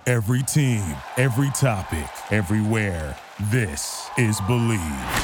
Every team, every topic, everywhere. This is Believe.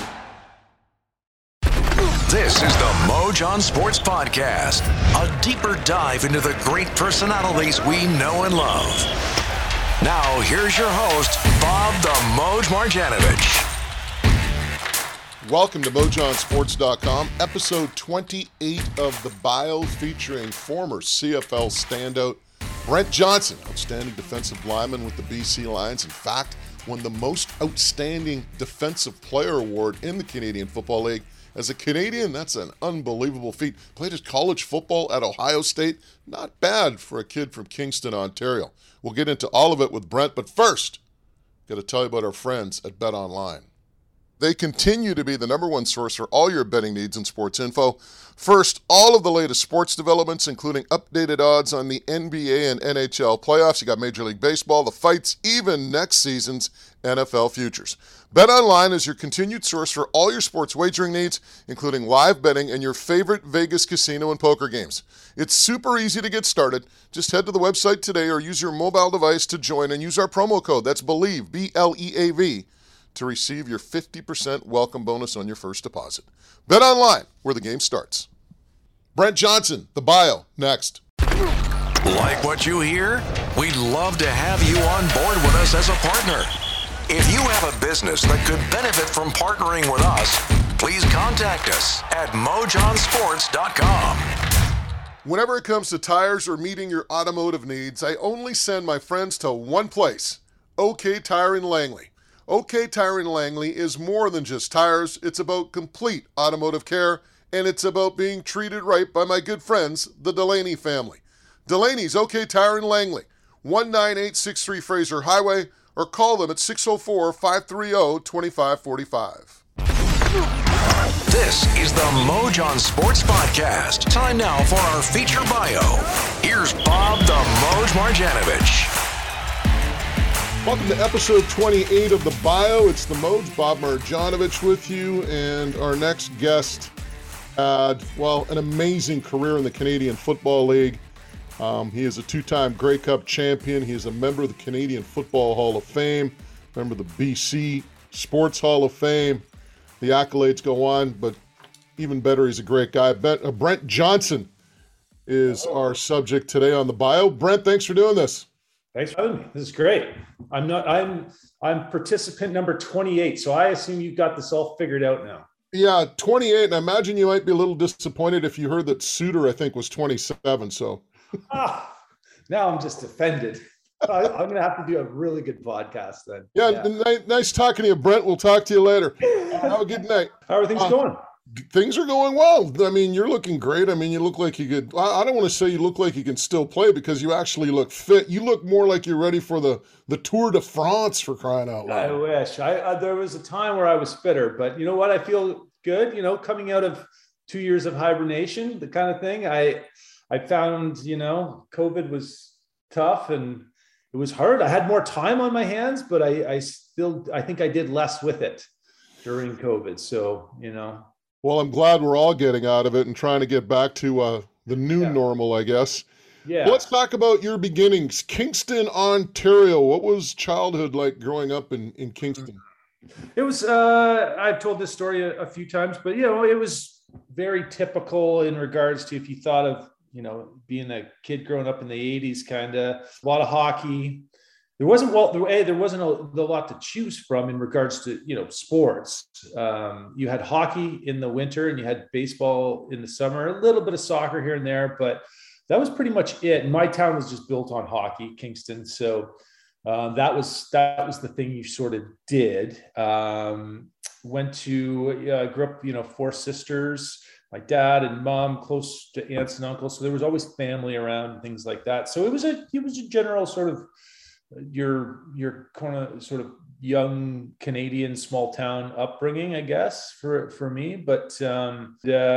This is the Moj on Sports Podcast, a deeper dive into the great personalities we know and love. Now, here's your host, Bob the Moj Marjanovic. Welcome to MojOnSports.com, episode 28 of The Bio, featuring former CFL standout Brent Johnson, outstanding defensive lineman with the BC Lions. In fact, won the most outstanding defensive player award in the Canadian Football League. As a Canadian, that's an unbelievable feat. Played his college football at Ohio State. Not bad for a kid from Kingston, Ontario. We'll get into all of it with Brent, but first, got to tell you about our friends at BetOnline. They continue to be the number one source for all your betting needs and sports info. First, all of the latest sports developments, including updated odds on the NBA and NHL playoffs. You got Major League Baseball, the fights, even next season's NFL futures. BetOnline is your continued source for all your sports wagering needs, including live betting and your favorite Vegas casino and poker games. It's super easy to get started. Just head to the website today or use your mobile device to join and use our promo code. That's BELIEVE, B-L-E-A-V, to receive your 50% welcome bonus on your first deposit. Bet online, where the game starts. Brent Johnson, The Bio, next. Like what you hear? We'd love to have you on board with us as a partner. If you have a business that could benefit from partnering with us, please contact us at mojonsports.com. Whenever it comes to tires or meeting your automotive needs, I only send my friends to one place, OK Tire in Langley. OK Tire in Langley is more than just tires. It's about complete automotive care, and it's about being treated right by my good friends, the Delaney family. Delaney's OK Tire in Langley, 19863 Fraser Highway, or call them at 604-530-2545. This is the Moj on Sports Podcast. Time now for our feature bio. Here's Bob the Moj Marjanovic. Welcome to episode 28 of The Bio. It's the Moj, Bob Marjanovic with you, and our next guest had, an amazing career in the Canadian Football League. He is a two-time Grey Cup champion. He is a member of the Canadian Football Hall of Fame, member of the BC Sports Hall of Fame. The accolades go on, but even better, he's a great guy. Brent Johnson is our subject today on The Bio. Brent, thanks for doing this. Thanks for having me. This is great. I'm participant number 28, so I assume you've got this all figured out now. Yeah, 28, and I imagine you might be a little disappointed if you heard that Suter, I think, was 27, so. Now I'm just offended. I'm going to have to do a really good podcast then. Yeah. Nice talking to you, Brent. We'll talk to you later. Have a good night. How are things going? Things are going well. I mean, you're looking great. I mean, you look like you could, I don't want to say you look like you can still play because you actually look fit. You look more like you're ready for the Tour de France, for crying out loud. I wish. There was a time where I was fitter, but you know what? I feel good, coming out of 2 years of hibernation, the kind of thing. I found, COVID was tough and it was hard. I had more time on my hands, but I think I did less with it during COVID. So, Well, I'm glad we're all getting out of it and trying to get back to the new normal, I guess. Yeah. Well, let's talk about your beginnings. Kingston, Ontario. What was childhood like growing up in Kingston? It was, I've told this story a few times, but, it was very typical in regards to if you thought of, being a kid growing up in the 80s, kind of a lot of hockey. There wasn't a lot to choose from in regards to, sports. You had hockey in the winter and you had baseball in the summer, a little bit of soccer here and there, but that was pretty much it. And my town was just built on hockey, Kingston. So that was the thing you sort of did. Grew up, 4 sisters, my dad and mom, close to aunts and uncles. So there was always family around and things like that. So it was a general sort of, your kind of sort of young Canadian small town upbringing, I guess, for me. But I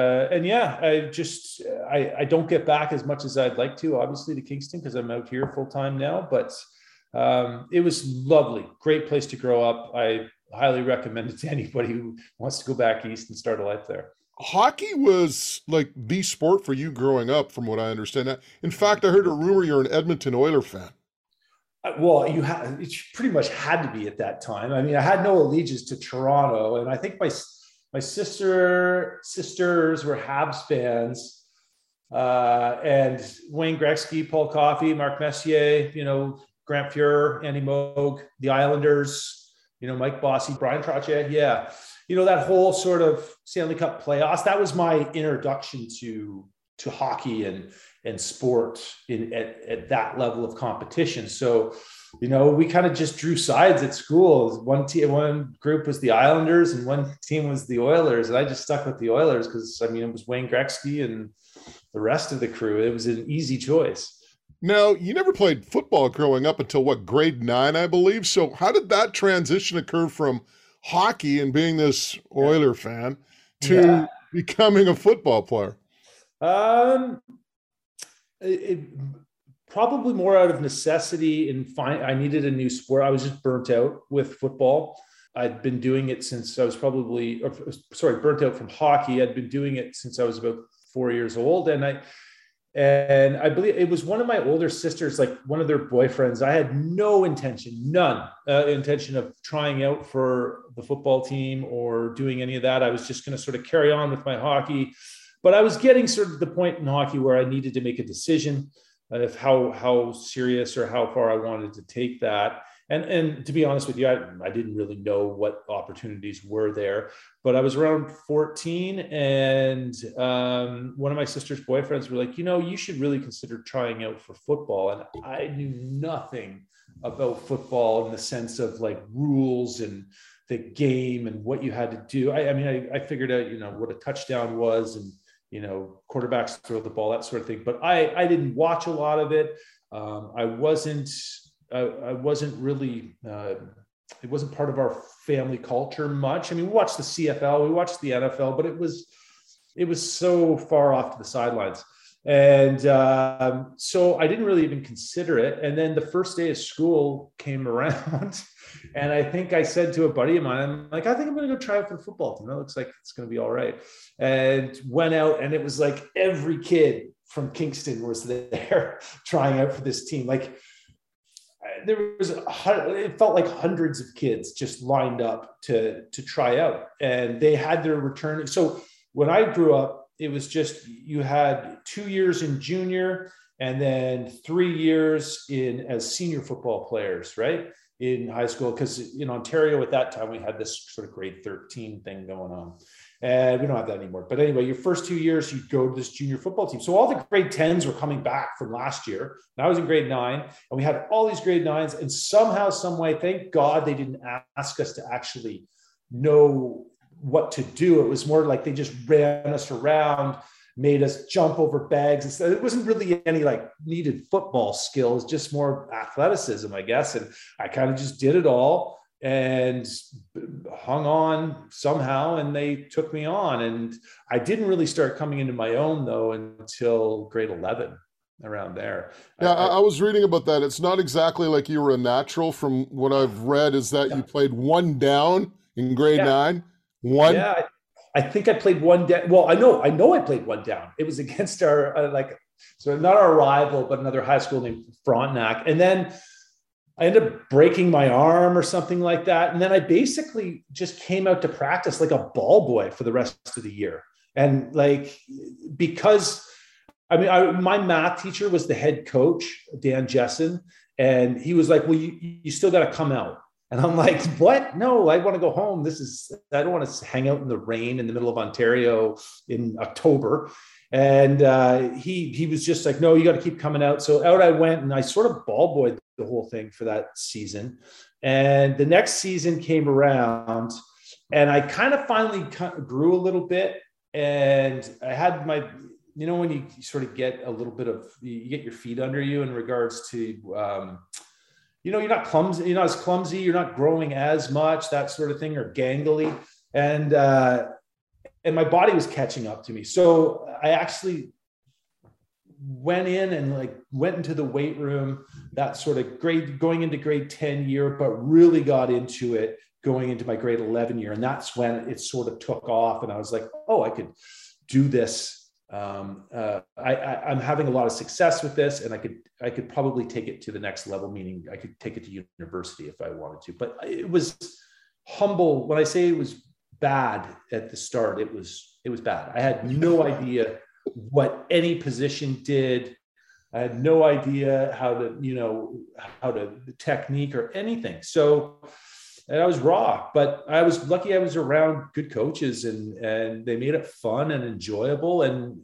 don't get back as much as I'd like to, obviously, to Kingston because I'm out here full time now. But it was lovely, great place to grow up. I highly recommend it to anybody who wants to go back east and start a life there. Hockey was like the sport for you growing up, from what I understand. In fact, I heard a rumor you're an Edmonton Oilers fan. Well, it pretty much had to be at that time. I mean, I had no allegiance to Toronto, and I think my sisters were Habs fans, and Wayne Gretzky, Paul Coffey, Mark Messier, Grant Fuhrer, Andy Moog, the Islanders, Mike Bossy, Brian Trottier, yeah, that whole sort of Stanley Cup playoffs. That was my introduction to hockey and sport at that level of competition. So, we kind of just drew sides at school. One group was the Islanders and one team was the Oilers. And I just stuck with the Oilers because, it was Wayne Gretzky and the rest of the crew. It was an easy choice. Now, you never played football growing up until grade 9, I believe. So how did that transition occur from hockey and being this Oiler fan to becoming a football player? It probably more out of necessity I needed a new sport. I was just burnt out with football. I'd been doing it since I was burnt out from hockey. I'd been doing it since I was about 4 years old. And I believe it was one of my older sisters, like one of their boyfriends. I had none intention of trying out for the football team or doing any of that. I was just going to sort of carry on with my hockey. But I was getting sort of the point in hockey where I needed to make a decision of how serious or how far I wanted to take that. And to be honest with you, I didn't really know what opportunities were there. But I was around 14, and one of my sister's boyfriends were like, you should really consider trying out for football. And I knew nothing about football in the sense of like rules and the game and what you had to do. I figured out, what a touchdown was and, quarterbacks throw the ball, that sort of thing. But I didn't watch a lot of it. I wasn't really, it wasn't part of our family culture much. We watched the CFL, we watched the NFL, but it was so far off to the sidelines. And so I didn't really even consider it. And then the first day of school came around and I think I said to a buddy of mine, I'm like, I think I'm going to go try out for the football team. That looks like it's going to be all right. And went out, and it was like every kid from Kingston was there trying out for this team. Like it felt like hundreds of kids just lined up to try out, and they had their return. So when I grew up, it was just, you had 2 years in junior and then 3 years as senior football players, right? In high school. Because in Ontario at that time, we had this sort of grade 13 thing going on. And we don't have that anymore. But anyway, your first 2 years, you go to this junior football team. So all the grade 10s were coming back from last year. And I was in grade 9, and we had all these grade 9s. And somehow, some way, thank God they didn't ask us to actually know what to do. It was more like they just ran us around, made us jump over bags. It wasn't really any like needed football skills, just more athleticism, I guess. And I kind of just did it all and hung on somehow, and they took me on. And I didn't really start coming into my own though until grade 11, around there. Yeah, I was reading about that. It's not exactly like you were a natural. From what I've read is that you played one down in grade 9. One. Yeah, I think I played one down. Well, I know I played one down. It was against our so not our rival, but another high school named Frontenac. And then I ended up breaking my arm or something like that. And then I basically just came out to practice like a ball boy for the rest of the year. And because my math teacher was the head coach, Dan Jessen, and he was like, well, you still got to come out. And I'm like, what? No, I want to go home. I don't want to hang out in the rain in the middle of Ontario in October. And he was just like, no, you got to keep coming out. So out I went, and I sort of ball boyed the whole thing for that season. And the next season came around, and I kind of finally grew a little bit. And I had when you sort of get a little bit you get your feet under you in regards to, you're not clumsy, you're not as clumsy, you're not growing as much, that sort of thing, or gangly. And my body was catching up to me. So I actually went in and went into the weight room, that sort of going into grade 10 year, but really got into it going into my grade 11 year. And that's when it sort of took off. And I was like, oh, I could do this I'm having a lot of success with this, and I could probably take it to the next level, meaning I could take it to university if I wanted to. But it was humble. When I say it was bad at the start, it was bad. I had no idea what any position did. I had no idea how to technique or anything. So, and I was raw, but I was lucky. I was around good coaches, and they made it fun and enjoyable, and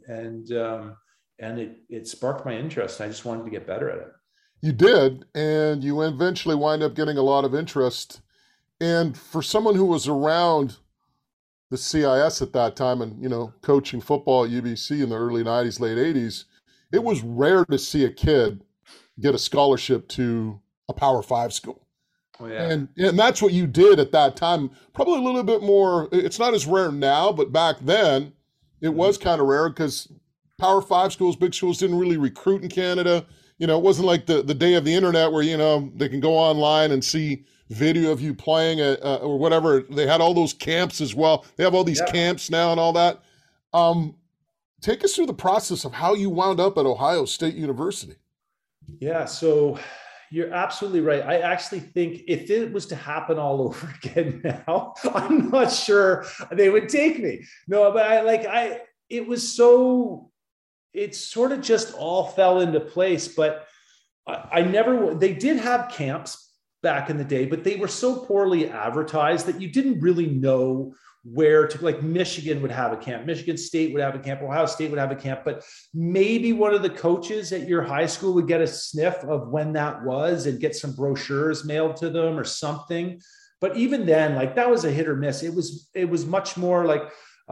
it sparked my interest. I just wanted to get better at it. You did, and you eventually wind up getting a lot of interest. And for someone who was around the CIS at that time and, coaching football at UBC in the early 90s, late 80s, it was rare to see a kid get a scholarship to a Power 5 school. Oh, yeah. And that's what you did at that time. Probably a little bit more, it's not as rare now, but back then it was kind of rare because Power 5 schools, big schools didn't really recruit in Canada. It wasn't like the day of the internet where, they can go online and see video of you playing or whatever. They had all those camps as well. They have all these camps now and all that. Take us through the process of how you wound up at Ohio State University. Yeah, so you're absolutely right. I actually think if it was to happen all over again now, I'm not sure they would take me. No, but it sort of just all fell into place. But they did have camps back in the day, but they were so poorly advertised that you didn't really know where to, like Michigan would have a camp, Michigan State would have a camp, Ohio State would have a camp, but maybe one of the coaches at your high school would get a sniff of when that was and get some brochures mailed to them or something. But even then, like that was a hit or miss. It was much more like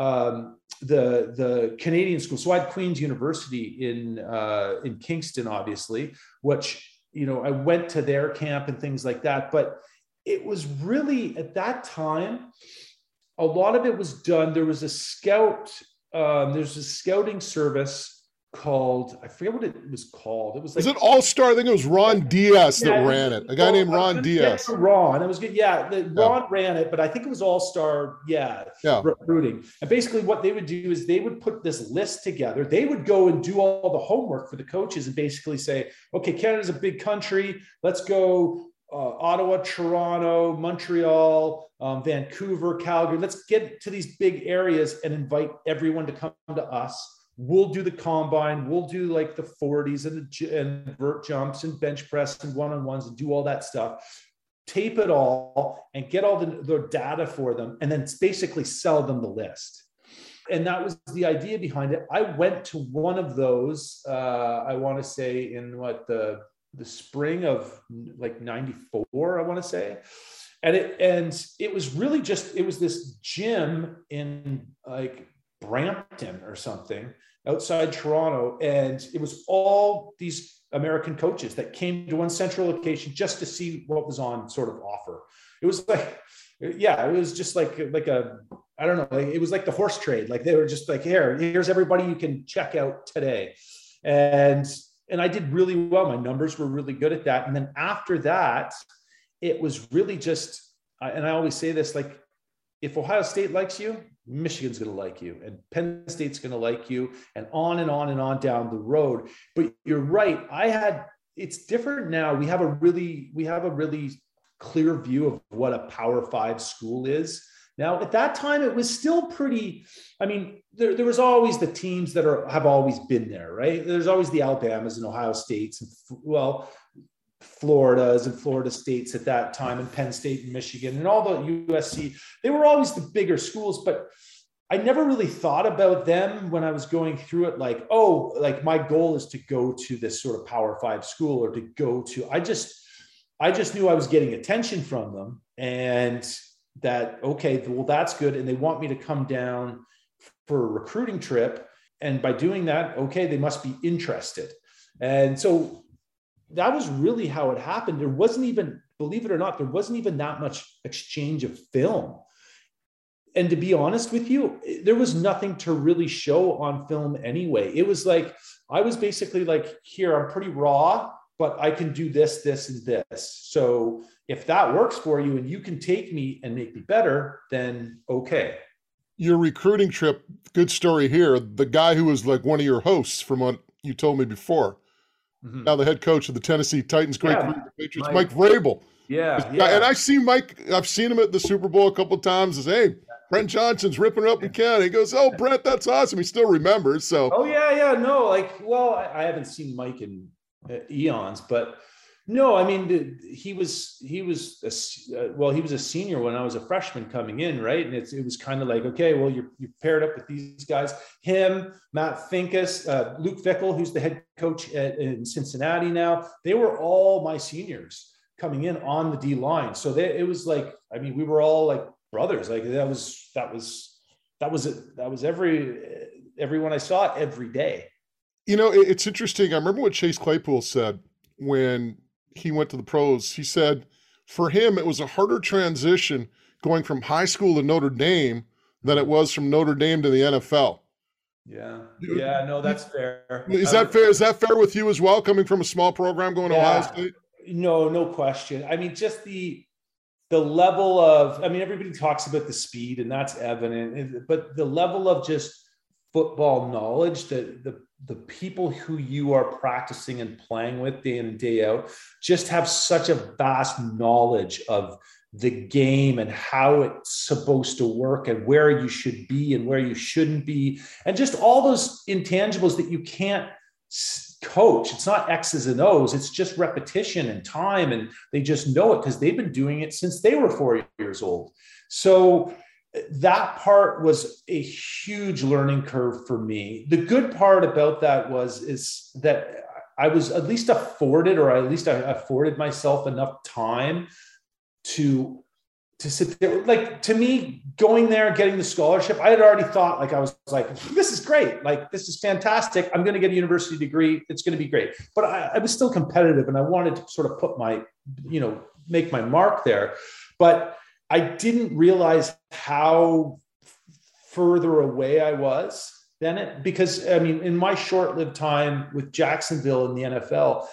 the Canadian school. So I had Queen's University in Kingston, obviously, which, I went to their camp and things like that. But it was really at that time, a lot of it was done. There was a there's a scouting service called, I forget what it was called. It was like, is it All-Star? I think it was Ron Diaz that ran it. A guy named Ron Diaz. Ron. It was good. Yeah. Ron ran it, but I think it was All-Star. Yeah. Recruiting. And basically what they would do is they would put this list together. They would go and do all the homework for the coaches and basically say, okay, Canada's a big country. Let's go Ottawa, Toronto, Montreal, Vancouver, Calgary. Let's get to these big areas and invite everyone to come to us. We'll do the combine. We'll do like the 40s and vert jumps and bench press and one-on-ones and do all that stuff. Tape it all and get all the data for them and then basically sell them the list. And that was the idea behind it. I went to one of those, I want to say in the spring of like 94, I want to say. And it was really just, it was this gym in like Brampton or something outside Toronto. And it was all these American coaches that came to one central location just to see what was on sort of offer. It was like, it was just like a, I don't know, it was like the horse trade. Like they were just like, here's everybody you can check out today. And I did really well. My numbers were really good at that. And then after that, it was really just, and I always say this, like, if Ohio State likes you, Michigan's going to like you, and Penn State's going to like you, and on and on and on down the road. But you're right. It's different now. We have a really clear view of what a Power 5 school is. Now, at that time, it was still pretty, I mean, there was always the teams that have always been there, right? There's always the Alabamas and Ohio States, and Floridas and Florida States at that time, and Penn State and Michigan and all the USC. They were always the bigger schools, but I never really thought about them when I was going through it. Like, oh, like my goal is to go to this sort of Power 5 school, or to go to, I just knew I was getting attention from them, and that, okay, well, that's good. And they want me to come down for a recruiting trip. And by doing that, okay, they must be interested. And so that was really how it happened. There wasn't even, believe it or not, there wasn't even that much exchange of film. And to be honest with you, there was nothing to really show on film anyway. It was like, I was basically like, here, I'm pretty raw, but I can do this, this, and this. So if that works for you and you can take me and make me better, then okay. Your recruiting trip, good story here. The guy who was like one of your hosts from what you told me before, Mhm. now the head coach of the Tennessee Titans, great career with the Patriots, Mike Mike. Vrabel. Yeah, And yeah. I see Mike, I've seen him at the Super Bowl a couple of times. Says, hey, Brent Johnson's ripping it up in Canada. He goes, oh, Brent, that's awesome. He still remembers. So, Oh yeah, yeah. No, like, well, I haven't seen Mike in eons, but no, I mean, he was well, he was a senior when I was a freshman coming in, right? And it was kind of like, okay, well, you're paired up with these guys, him, Matt Finkus, Luke Fickle, who's the head coach in Cincinnati now. They were all my seniors coming in on the D line, so it was like, I mean, we were all like brothers. Like that was everyone I saw every day. you know, it's interesting. I remember what Chase Claypool said when he went to the pros. He said for him, it was a harder transition going from high school to Notre Dame than it was from Notre Dame to the NFL. Yeah. Yeah. No, that's fair. Is that fair? Is that fair with you as well, coming from a small program going to Ohio State? No question. I mean, just the level of, I mean, everybody talks about the speed and that's evident, but the level of just football knowledge, the people who you are practicing and playing with day in and day out just have such a vast knowledge of the game and how it's supposed to work and where you should be and where you shouldn't be. And just all those intangibles that you can't coach. It's not X's and O's. It's just repetition and time. And they just know it because they've been doing it since they were 4 years old. So that part was a huge learning curve for me. The good part about that is that I was at least afforded, or at least I afforded myself enough time to sit there. Like, to me, going there, getting the scholarship, I had already thought, like, I was like, this is great. Like, this is fantastic. I'm going to get a university degree. It's going to be great. But I was still competitive and I wanted to sort of put make my mark there. But I didn't realize how further away I was than it, because I mean, in my short-lived time with Jacksonville in the NFL,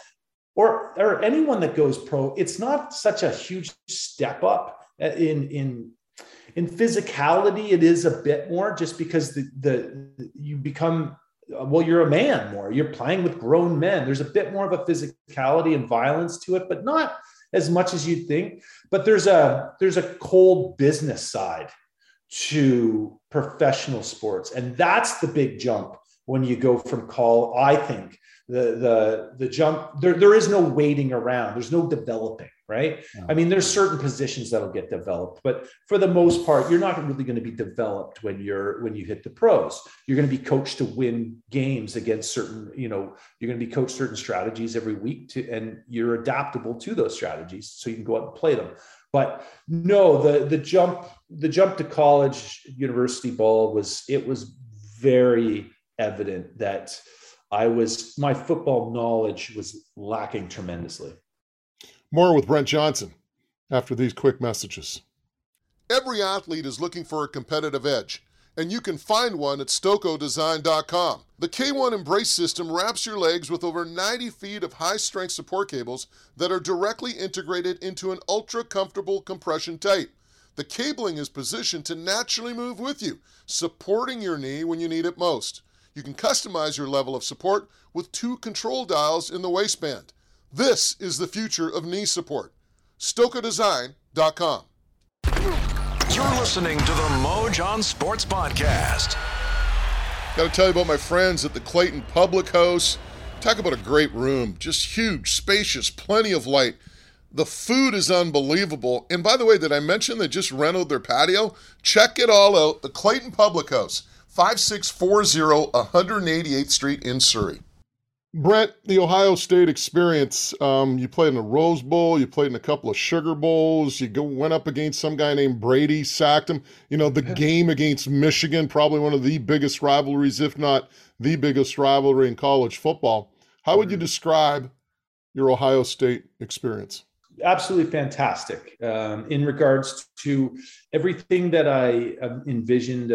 or anyone that goes pro, it's not such a huge step up in physicality. It is a bit more, just because you become, well, you're a man more. You're playing with grown men. There's a bit more of a physicality and violence to it, but not as much as you'd think. But there's a cold business side to professional sports, and that's the big jump when you go from call. I think the jump, there is no waiting around. There's no developing, right? No. I mean, there's certain positions that'll get developed, but for the most part, you're not really going to be developed when you hit the pros. You're going to be coached to win games against certain, you're going to be coached certain strategies every week and you're adaptable to those strategies, so you can go out and play them. But no, the jump to college, university ball was very evident that my football knowledge was lacking tremendously. More with Brent Johnson after these quick messages. Every athlete is looking for a competitive edge, and you can find one at StokoDesign.com. The K1 Embrace system wraps your legs with over 90 feet of high-strength support cables that are directly integrated into an ultra-comfortable compression tape. The cabling is positioned to naturally move with you, supporting your knee when you need it most. You can customize your level of support with 2 control dials in the waistband. This is the future of knee support. StokoDesign.com. You're listening to the Mo John Sports Podcast. Got to tell you about my friends at the Clayton Public House. Talk about a great room. Just huge, spacious, plenty of light. The food is unbelievable. And by the way, did I mention they just renovated their patio? Check it all out. The Clayton Public House, 5640 188th Street in Surrey. Brent, the Ohio State experience, you played in a Rose Bowl, you played in a couple of Sugar Bowls, you went up against some guy named Brady, sacked him. The game against Michigan, probably one of the biggest rivalries, if not the biggest rivalry in college football. How would you describe your Ohio State experience? Absolutely fantastic. In regards to everything that I envisioned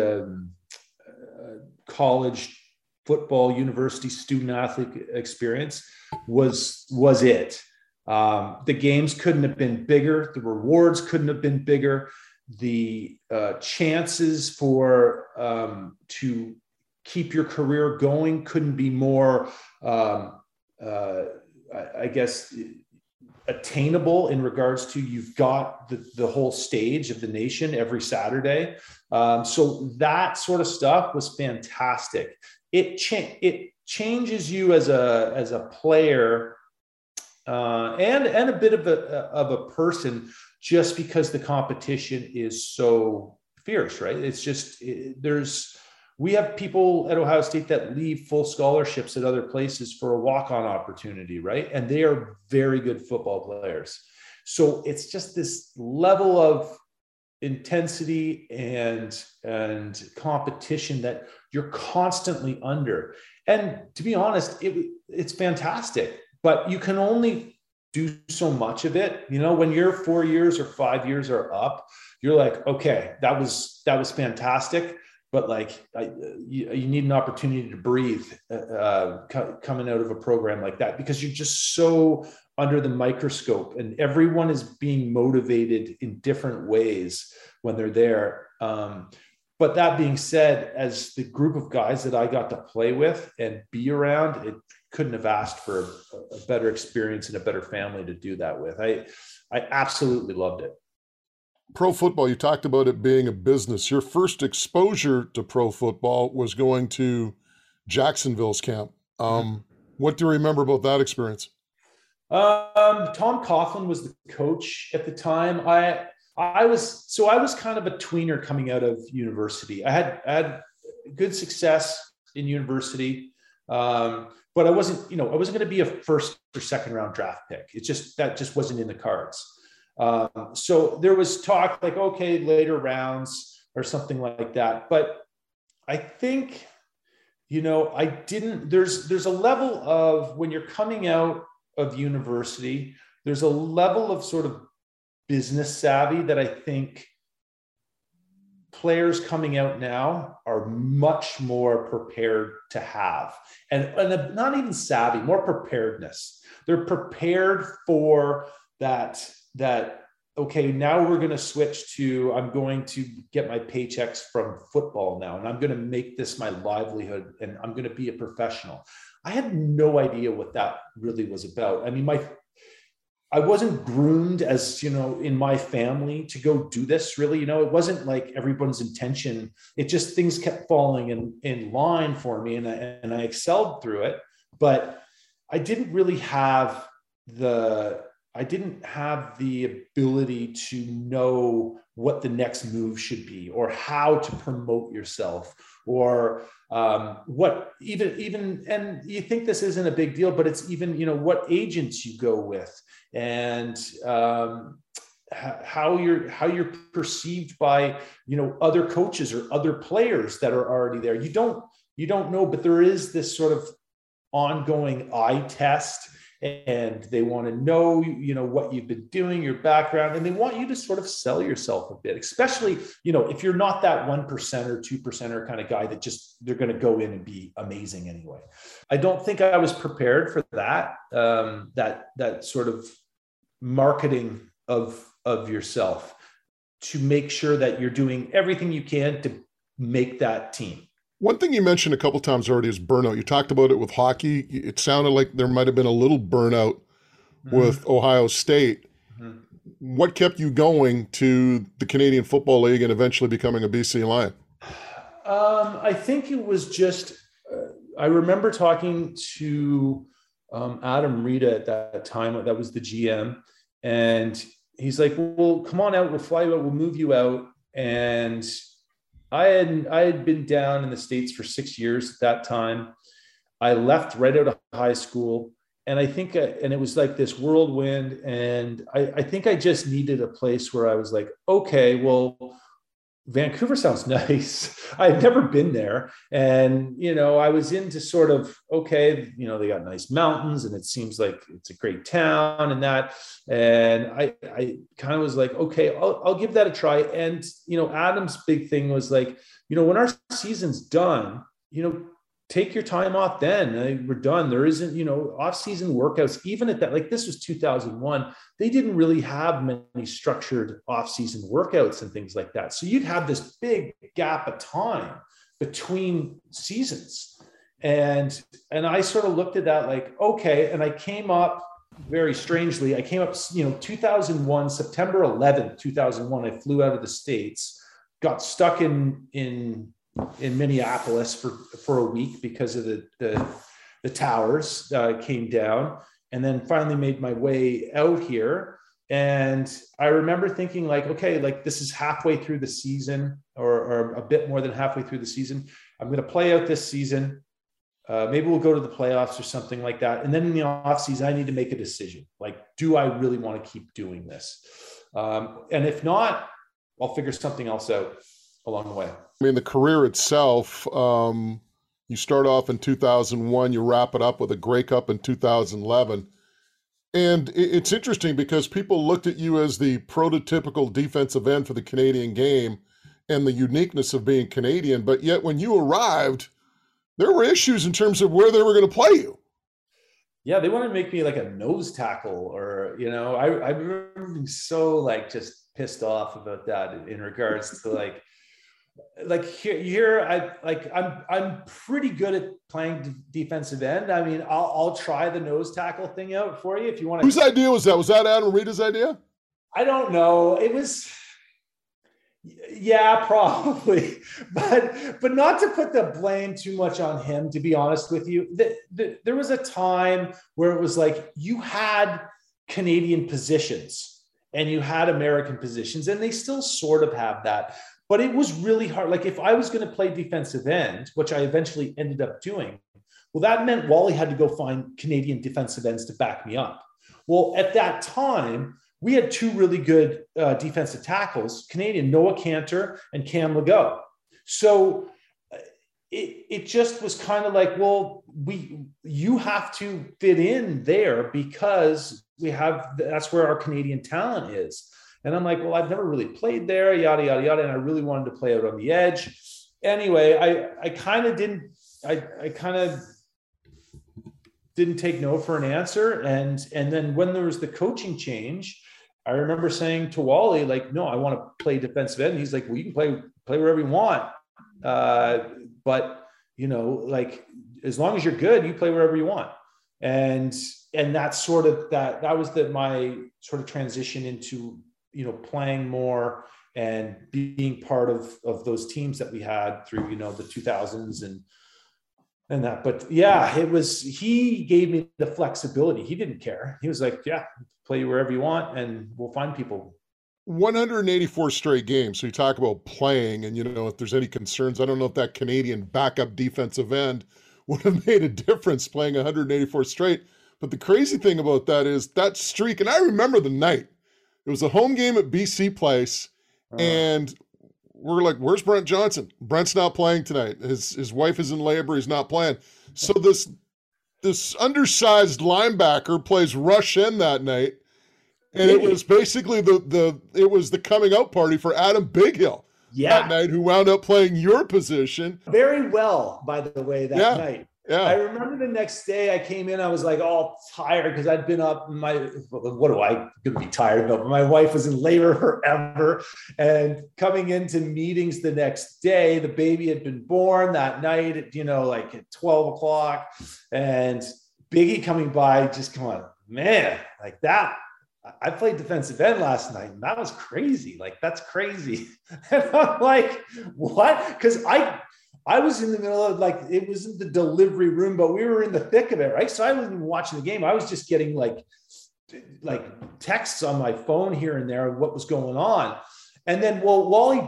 college football, university student athlete experience was it. The games couldn't have been bigger. The rewards couldn't have been bigger. the chances for to keep your career going couldn't be more, I guess, attainable in regards to you've got the whole stage of the nation every Saturday. So that sort of stuff was fantastic. It changes you as a player and a bit of a person, just because the competition is so fierce, right? It's just we have people at Ohio State that leave full scholarships at other places for a walk-on opportunity, right? And they are very good football players. So it's just this level of intensity and competition that you're constantly under. And to be honest, it's fantastic, but you can only do so much of it. You know, when you're 4 years or 5 years are up, you're like, okay, that was fantastic. But like, you need an opportunity to breathe coming out of a program like that, because you're just so under the microscope, and everyone is being motivated in different ways when they're there. But that being said, as the group of guys that I got to play with and be around, it couldn't have asked for a better experience and a better family to do that with. I absolutely loved it. Pro football, you talked about it being a business. Your first exposure to pro football was going to Jacksonville's camp. What do you remember about that experience? Tom Coughlin was the coach at the time. I was kind of a tweener coming out of university. I had good success in university, but I wasn't going to be a first or second round draft pick. That just wasn't in the cards. So there was talk like, okay, later rounds or something like that. But I think, there's a level of, when you're coming out of university, there's a level of sort of business savvy that I think players coming out now are much more prepared to have, and not even savvy, more preparedness. They're prepared for that, okay, now we're going to switch to, I'm going to get my paychecks from football now, and I'm going to make this my livelihood, and I'm going to be a professional. I had no idea what that really was about. I mean, I wasn't groomed as, in my family to go do this really, it wasn't like everyone's intention. It just, things kept falling in line for me, and I excelled through it, but I didn't really have the ability to know what the next move should be, or how to promote yourself, or what even, and you think this isn't a big deal, but it's even, what agents you go with, and how you're perceived by, other coaches or other players that are already there. You don't know, but there is this sort of ongoing eye test, and they want to know, what you've been doing, your background, and they want you to sort of sell yourself a bit, especially, if you're not that 1% or 2% kind of guy that just, they're going to go in and be amazing anyway. I don't think I was prepared for that, that sort of marketing of yourself, to make sure that you're doing everything you can to make that team. One thing you mentioned a couple times already is burnout. You talked about it with hockey. It sounded like there might have been a little burnout with Ohio State. What kept you going to the Canadian Football League and eventually becoming a BC Lion? I think it was just, I remember talking to Adam Rita at that time. That was the GM. And he's like, well, come on out. We'll fly you out. We'll move you out. And I had been down in the States for 6 years at that time. I left right out of high school, and I think, and it was like this whirlwind. And I think I just needed a place where I was like, okay, well, Vancouver sounds nice. I've never been there. And, I was into sort of, okay, they got nice mountains, and it seems like it's a great town and that. And I kind of was like, okay, I'll give that a try. And, Adam's big thing was like, when our season's done, take your time off then. We're done. There isn't, off-season workouts, even at that, like this was 2001. They didn't really have many structured off-season workouts and things like that. So you'd have this big gap of time between seasons. And I sort of looked at that like, okay. And I came up very strangely. 2001, September 11th, 2001, I flew out of the States, got stuck in Minneapolis for a week because of the towers came down, and then finally made my way out here. And I remember thinking like, okay, like this is halfway through the season or a bit more than halfway through the season. I'm going to play out this season. Maybe we'll go to the playoffs or something like that. And then in the off season, I need to make a decision. Like, do I really want to keep doing this? And if not, I'll figure something else out along the way. I mean, the career itself, you start off in 2001, you wrap it up with a Grey Cup in 2011. And it's interesting because people looked at you as the prototypical defensive end for the Canadian game and the uniqueness of being Canadian. But yet when you arrived, there were issues in terms of where they were going to play you. Yeah, they wanted to make me like a nose tackle, or, I remember being so like just pissed off about that in regards to like I'm pretty good at playing defensive end. I mean, I'll try the nose tackle thing out for you if you want to. Whose idea was that? Was that Adam Rita's idea? I don't know. It was, yeah, probably, but not to put the blame too much on him, to be honest with you. There was a time where it was like you had Canadian positions and you had American positions, and they still sort of have that. But it was really hard. Like if I was going to play defensive end, which I eventually ended up doing, well, that meant Wally had to go find Canadian defensive ends to back me up. Well, at that time, we had two really good defensive tackles, Canadian, Noah Cantor and Cam Legault. So it just was kind of like, well, you have to fit in there because that's where our Canadian talent is. And I'm like, well, I've never really played there, yada, yada, yada. And I really wanted to play out on the edge. Anyway, I kind of didn't take no for an answer. And then when there was the coaching change, I remember saying to Wally, like, no, I want to play defensive end. And he's like, well, you can play wherever you want. But like, as long as you're good, you play wherever you want. And that's sort of that was my sort of transition into, playing more and being part of those teams that we had through, the 2000s and that. But yeah, he gave me the flexibility. He didn't care. He was like, yeah, play wherever you want and we'll find people. 184 straight games. So you talk about playing and, if there's any concerns, I don't know if that Canadian backup defensive end would have made a difference playing 184 straight. But the crazy thing about that is that streak, and I remember the night, it was a home game at BC Place, and we're like, where's Brent Johnson? Brent's not playing tonight. His wife is in labor. He's not playing. So this undersized linebacker plays rush in that night, and it was basically it was the coming out party for Adam Bighill that night, who wound up playing your position. Very well, by the way, that night. Yeah. I remember the next day I came in, I was like all tired because I'd been up what am I going to be tired about? But my wife was in labor forever, and coming into meetings the next day, the baby had been born that night at, like at 12 o'clock, and Biggie coming by, just going, man, like that. I played defensive end last night, and that was crazy. Like, that's crazy. And I'm like, what? Because I was in the middle of, like, it wasn't the delivery room, but we were in the thick of it, right? So I wasn't even watching the game. I was just getting like texts on my phone here and there of what was going on. And then, Wally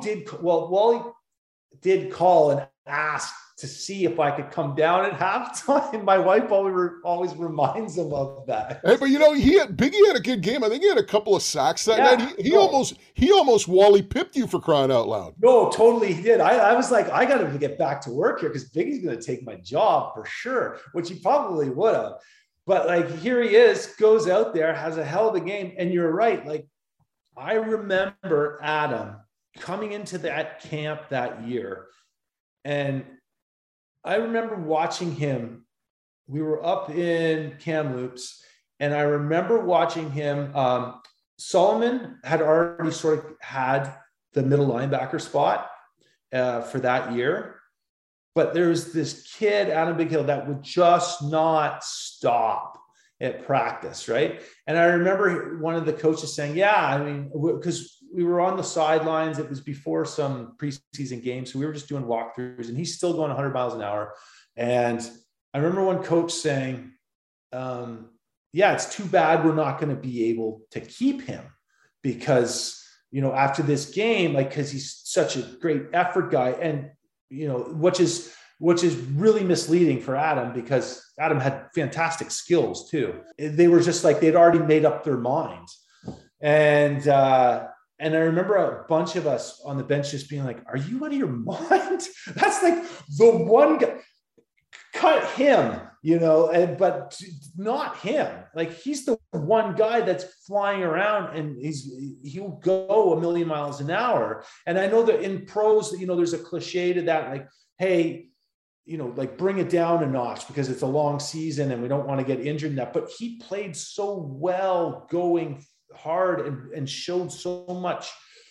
did call and ask to see if I could come down at halftime. My wife always reminds him of that. Hey, but Biggie had a good game. I think he had a couple of sacks that night. He almost Wally pipped you, for crying out loud. No, totally, he did. I was like, I got to get back to work here because Biggie's going to take my job for sure, which he probably would have. But like, here he is, goes out there, has a hell of a game. And you're right. Like, I remember Adam coming into that camp that year, and I remember watching him. We were up in Kamloops, and I remember watching him. Solomon had already sort of had the middle linebacker spot for that year. But there was this kid, Adam Bighill, that would just not stop at practice, right? And I remember one of the coaches saying, yeah, I mean, because we were on the sidelines. It was before some preseason games. So we were just doing walkthroughs, and he's still going 100 miles an hour. And I remember one coach saying, yeah, it's too bad we're not going to be able to keep him because, you know, after this game, like, because he's such a great effort guy. And, you know, which is really misleading for Adam, because Adam had fantastic skills too. They were just like, they'd already made up their minds. And I remember a bunch of us on the bench just being like, are you out of your mind? That's like the one guy. Cut him, you know, but not him. Like, he's the one guy that's flying around, and he'll go 1,000,000 miles an hour. And I know that in pros, you know, there's a cliche to that, like, hey, you know, like, bring it down a notch because it's a long season and we don't want to get injured in that. But he played so well going hard and showed so much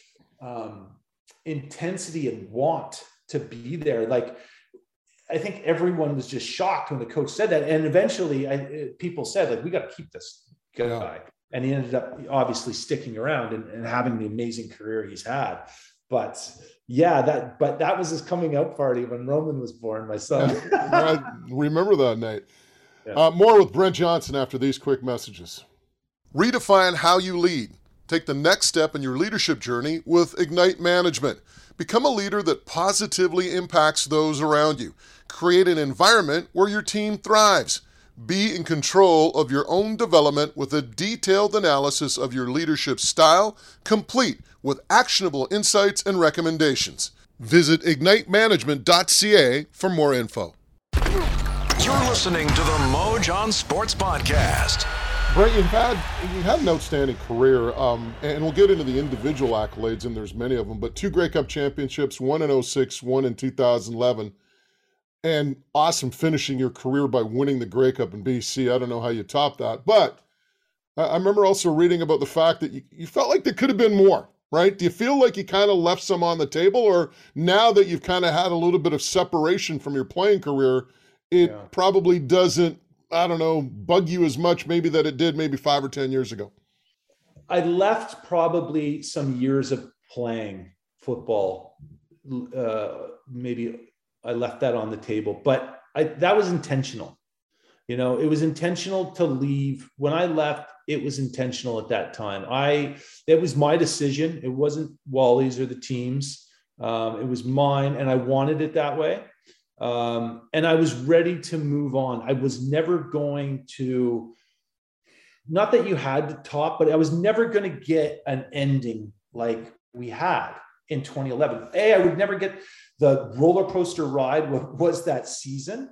intensity and want to be there. Like, I think everyone was just shocked when the coach said that. And eventually people said, like, we got to keep this guy. Yeah. And he ended up obviously sticking around and having the amazing career he's had. But yeah, that was his coming out party when Roman was born, my son. I remember that night. Yeah. More with Brent Johnson after these quick messages. Redefine how you lead. Take the next step in your leadership journey with Ignite Management. Become a leader that positively impacts those around you. Create an environment where your team thrives. Be in control of your own development with a detailed analysis of your leadership style, complete with actionable insights and recommendations. Visit ignitemanagement.ca for more info. You're listening to the Mo John Sports Podcast. Brent, you've had an outstanding career, and we'll get into the individual accolades, and there's many of them, but 2 Grey Cup championships, one in 2006, one in 2011, and awesome finishing your career by winning the Grey Cup in BC. I don't know how you top that, but I remember also reading about the fact that you felt like there could have been more, right? Do you feel like you kind of left some on the table, or now that you've kind of had a little bit of separation from your playing career, it probably doesn't, I don't know, bug you as much maybe that it did maybe 5 or 10 years ago? I left probably some years of playing football. Maybe I left that on the table, but that was intentional. You know, it was intentional to leave. When I left, it was intentional at that time. It was my decision. It wasn't Wally's or the team's. It was mine, and I wanted it that way. And I was ready to move on. I was never going to, not that you had to top, but I was never going to get an ending like we had in 2011. I would never get the roller coaster ride was that season.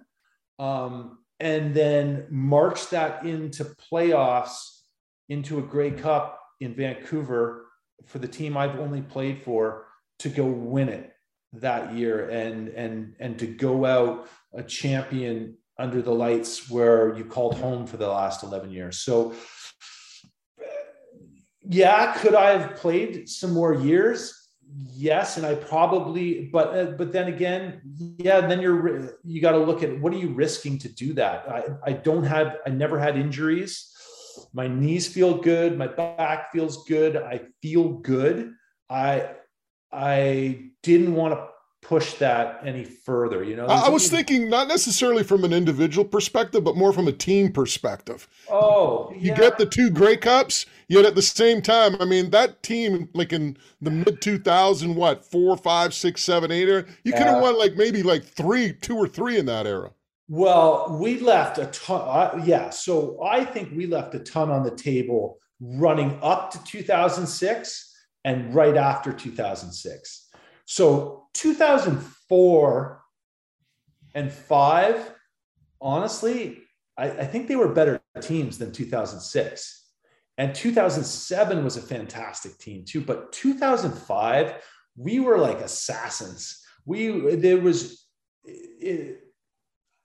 And then march that into playoffs, into a Grey Cup in Vancouver for the team I've only played for, to go win it that year and to go out a champion under the lights where you called home for the last 11 years. So yeah, could I have played some more years? Yes. And I probably, but then again, yeah, then you got to look at what are you risking to do that? I never had injuries. My knees feel good. My back feels good. I feel good. I didn't want to push that any further. You know, I was thinking not necessarily from an individual perspective, but more from a team perspective. Oh, you get the 2 Grey Cups, yet at the same time, I mean, that team, like in the mid 2000, 4, 5, 6, 7, 8 era, you could have won like maybe like 2 or 3 in that era. Well, we left a ton. So I think we left a ton on the table running up to 2006 and right after 2006. So 2004 and 5, honestly, I think they were better teams than 2006. And 2007 was a fantastic team too. But 2005, we were like assassins.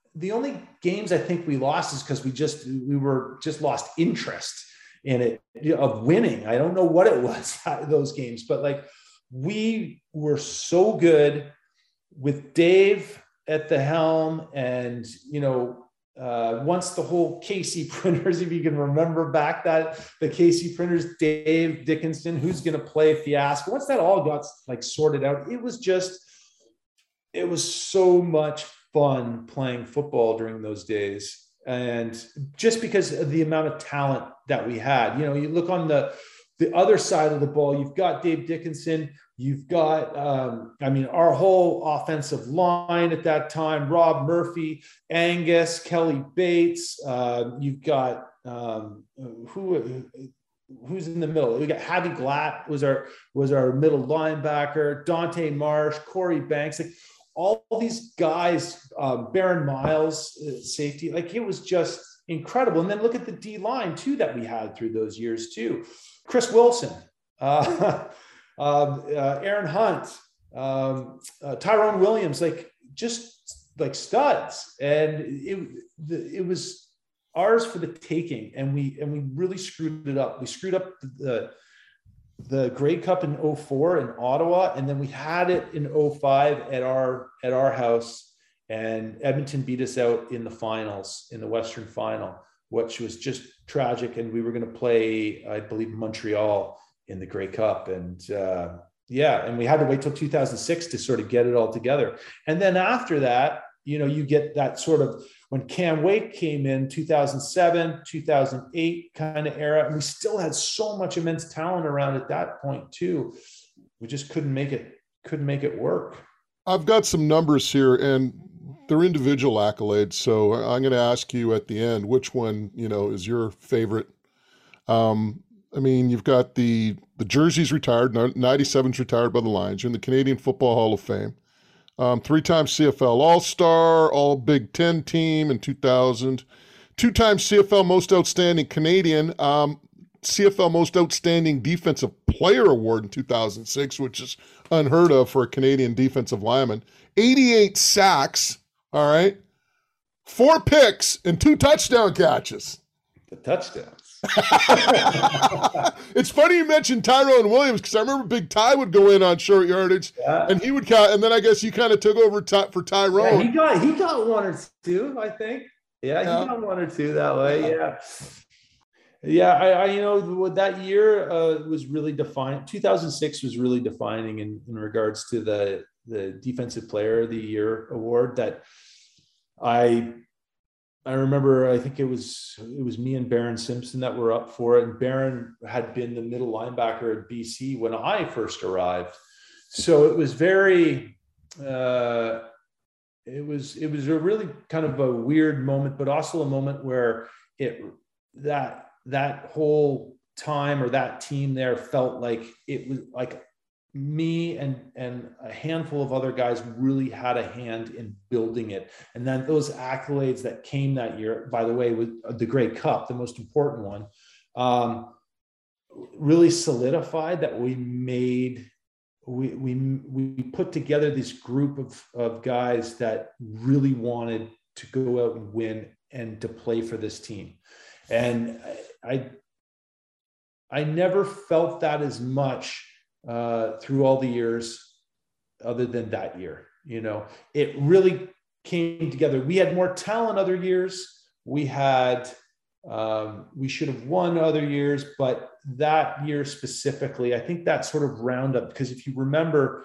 the only games I think we lost is because we were just lost interest in it, of winning. I don't know what it was, those games, but like we were so good with Dave at the helm. And, once the whole KC Printers, if you can remember back the KC Printers, Dave Dickinson, who's going to play fiasco, once that all got like sorted out, it was so much fun playing football during those days. And just because of the amount of talent that we had, you look on the other side of the ball, you've got Dave Dickinson, you've got, our whole offensive line at that time, Rob Murphy, Angus, Kelly Bates, you've got, who's in the middle? We got Javi Glatt was our middle linebacker, Dante Marsh, Corey Banks, like all these guys, Baron Miles, safety, like it was just incredible. And then look at the D line too that we had through those years too. Chris Wilson, Aaron Hunt, Tyrone Williams, like just like studs. And it was ours for the taking, and we really screwed it up. We screwed up the Grey Cup in 2004 in Ottawa, and then we had it in 2005 at our house, and Edmonton beat us out in the finals, in the Western Final, which was just tragic. And we were going to play, I believe, Montreal in the Grey Cup. And and we had to wait till 2006 to sort of get it all together. And then after that, you get that sort of, when Cam Wake came in 2007, 2008 kind of era, and we still had so much immense talent around at that point too. We just couldn't make it work. I've got some numbers here, and they're individual accolades. So I'm going to ask you at the end, which one, is your favorite? You've got the jerseys retired, 97's retired by the Lions. You're in the Canadian Football Hall of Fame. 3-time CFL All-Star, All Big Ten team in 2000. 2-time CFL Most Outstanding Canadian. CFL Most Outstanding Defensive Player Award in 2006, which is unheard of for a Canadian defensive lineman. 88 sacks, all right? 4 picks and 2 touchdown catches. The touchdowns. It's funny you mentioned Tyrone Williams, because I remember Big Ty would go in on short yardage, and he would count. And then I guess you kind of took over for Tyrone. Yeah, he got 1 or 2, I think. Yeah, he got 1 or 2 that way. Yeah. I that year was really defining. 2006 was really defining in regards to the Defensive Player of the Year award. That I remember, I think it was me and Baron Simpson that were up for it. And Baron had been the middle linebacker at BC when I first arrived. So it was very, it was a really kind of a weird moment, but also a moment where that whole time, or that team there, felt like it was like me and a handful of other guys really had a hand in building it. And then those accolades that came that year, by the way, with the Grey Cup, the most important one, really solidified that we put together this group of guys that really wanted to go out and win and to play for this team. And I never felt that as much through all the years, other than that year. It really came together. We had more talent other years. We should have won other years, but that year specifically, I think that sort of roundup, because if you remember,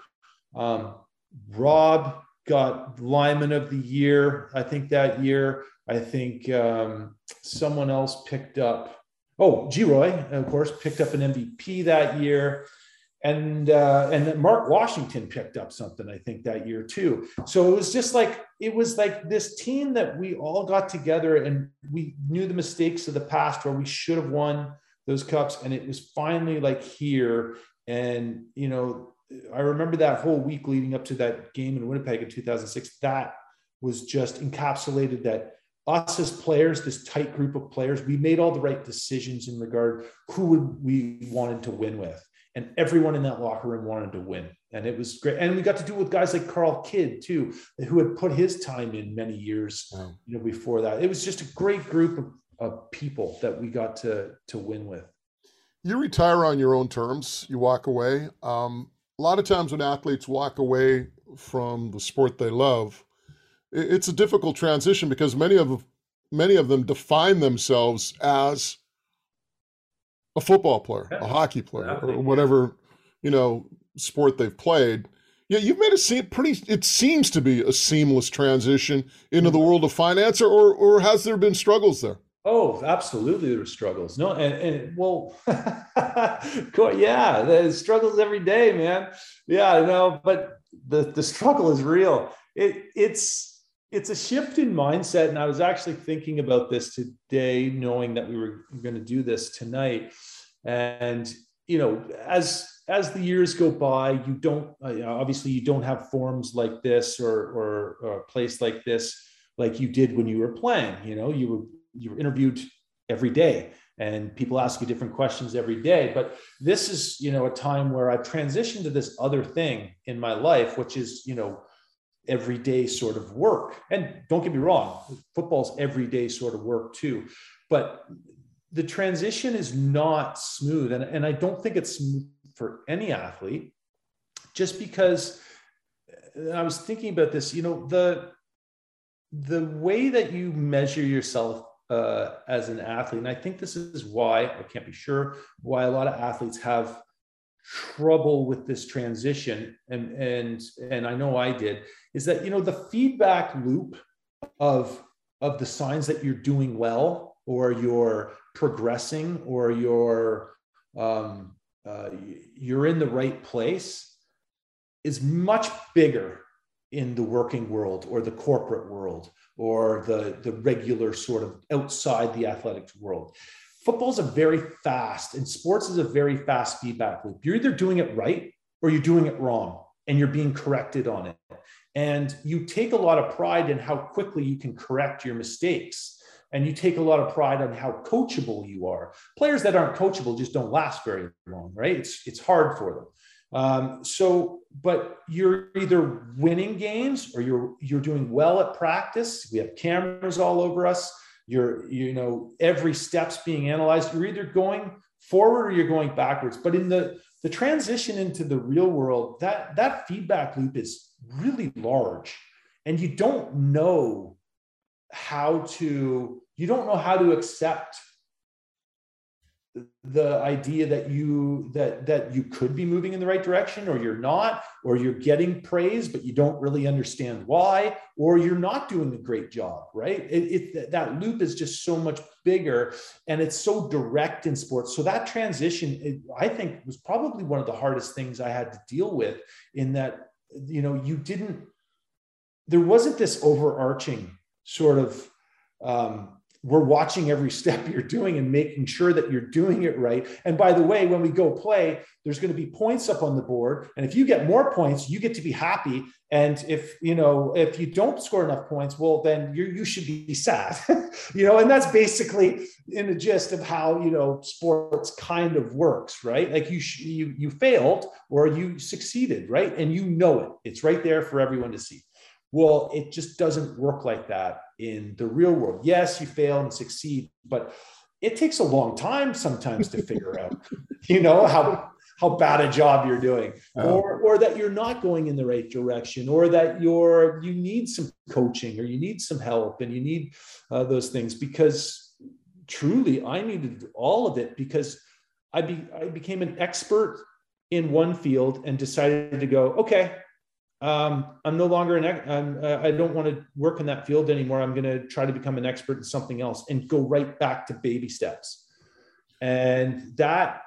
Rob got Lineman of the Year, I think that year. I think someone else picked up, G-Roy, of course, picked up an MVP that year. And then Mark Washington picked up something, I think, that year too. So it was just like this team that we all got together, and we knew the mistakes of the past where we should have won those cups. And it was finally like here. And, I remember that whole week leading up to that game in Winnipeg in 2006, that was just encapsulated that us as players, this tight group of players, we made all the right decisions in regard who we wanted to win with. and everyone in that locker room wanted to win. And it was great. And we got to do it with guys like Carl Kidd too, who had put his time in many years, before that. It was just a great group of people that we got to win with. You retire on your own terms. You walk away. A lot of times when athletes walk away from the sport they love, it's a difficult transition because many of them define themselves as a football player, a hockey player, or whatever, sport they've played. Yeah, you've made it seems to be a seamless transition into the world of finance, or has there been struggles there? Oh, absolutely. There were struggles. No, and well, yeah, there's struggles every day, man. Yeah, no, but the struggle is real. It's a shift in mindset. And I was actually thinking about this today, knowing that we were going to do this tonight. And, as the years go by, you don't, obviously you don't have forums like this or a place like this, like you did when you were playing. You were interviewed every day and people ask you different questions every day. But this is, a time where I've transitioned to this other thing in my life, which is, everyday sort of work. And don't get me wrong, football's everyday sort of work too. But the transition is not smooth. And I don't think it's smooth for any athlete, just because I was thinking about this, the way that you measure yourself as an athlete. And I think this is why, I can't be sure, why a lot of athletes have trouble with this transition. And I know I did, is that, the feedback loop of the signs that you're doing well, or you're progressing, or you're in the right place, is much bigger in the working world or the corporate world or the regular sort of outside the athletics world. Football is a very fast, and sports is a very fast feedback loop. You're either doing it right or you're doing it wrong, and you're being corrected on it. And you take a lot of pride in how quickly you can correct your mistakes. And you take a lot of pride on how coachable you are. Players that aren't coachable just don't last very long, right? It's hard for them. But you're either winning games or you're doing well at practice. We have cameras all over us. Every step's being analyzed. You're either going forward or you're going backwards. But in the transition into the real world, that feedback loop is really large, and you don't know how to accept the idea that you could be moving in the right direction, or you're not, or you're getting praise, but you don't really understand why, or you're not doing a great job, right? That loop is just so much bigger, and it's so direct in sports. So that transition, I think, was probably one of the hardest things I had to deal with, in that, there wasn't this overarching sort of, we're watching every step you're doing and making sure that you're doing it right. And by the way, when we go play, there's going to be points up on the board. And if you get more points, you get to be happy. And if you don't score enough points, well, then you should be sad, and that's basically in the gist of how, sports kind of works, right? Like you failed or you succeeded, right? And it's right there for everyone to see. Well, it just doesn't work like that in the real world. Yes, you fail and succeed, but it takes a long time sometimes to figure out, how bad a job you're doing, or that you're not going in the right direction, or that you need some coaching, or you need some help, and you need those things. Because truly, I needed all of it, because I became an expert in one field and decided to go, okay, I'm no longer I don't want to work in that field anymore. I'm going to try to become an expert in something else, and go right back to baby steps. And that,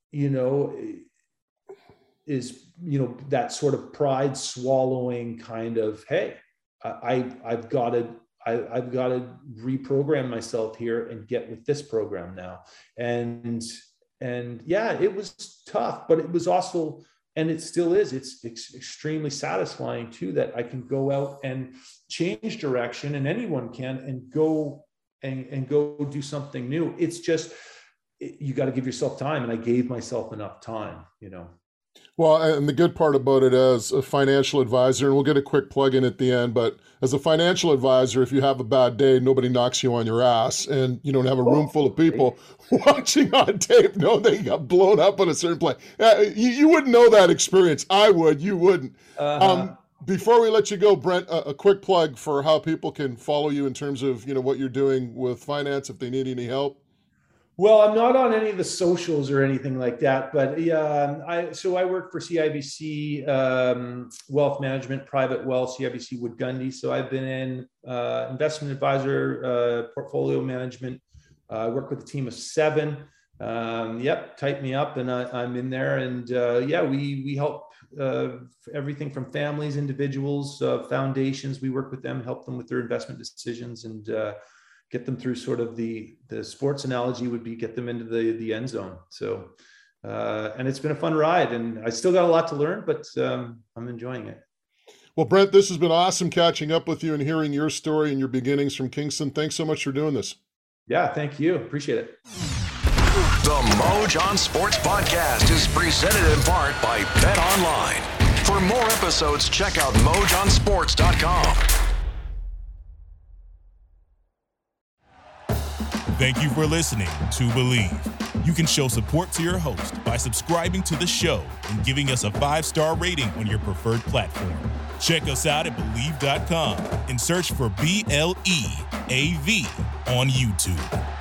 is, that sort of pride swallowing kind of, hey, I've got to reprogram myself here and get with this program now. And yeah, it was tough, but it was also, and it still is, it's extremely satisfying too, that I can go out and change direction, and anyone can, and go do something new. It's just, you got to give yourself time. And I gave myself enough time, Well, and the good part about it as a financial advisor, and we'll get a quick plug in at the end, but as a financial advisor, if you have a bad day, nobody knocks you on your ass, and you don't have a room full of people watching on tape know that you got blown up on a certain play. You wouldn't know that experience. I would. You wouldn't. Before we let you go, Brent, a quick plug for how people can follow you in terms of what you're doing with finance if they need any help. Well, I'm not on any of the socials or anything like that, but I work for CIBC Wealth Management, Private Wealth, CIBC Wood Gundy. So I've been in investment advisor, portfolio management. I work with a team of 7. Type me up, and I'm in there. And we help everything from families, individuals, foundations. We work with them, help them with their investment decisions, and get them through sort of the sports analogy would be get them into the end zone. So, and it's been a fun ride, and I still got a lot to learn, but I'm enjoying it. Well, Brent, this has been awesome catching up with you and hearing your story and your beginnings from Kingston. Thanks so much for doing this. Yeah, thank you. Appreciate it. The Moj on Sports podcast is presented in part by Bet Online. For more episodes, check out mojonsports.com. Thank you for listening to Believe. You can show support to your host by subscribing to the show and giving us a 5-star rating on your preferred platform. Check us out at Believe.com and search for BLEAV on YouTube.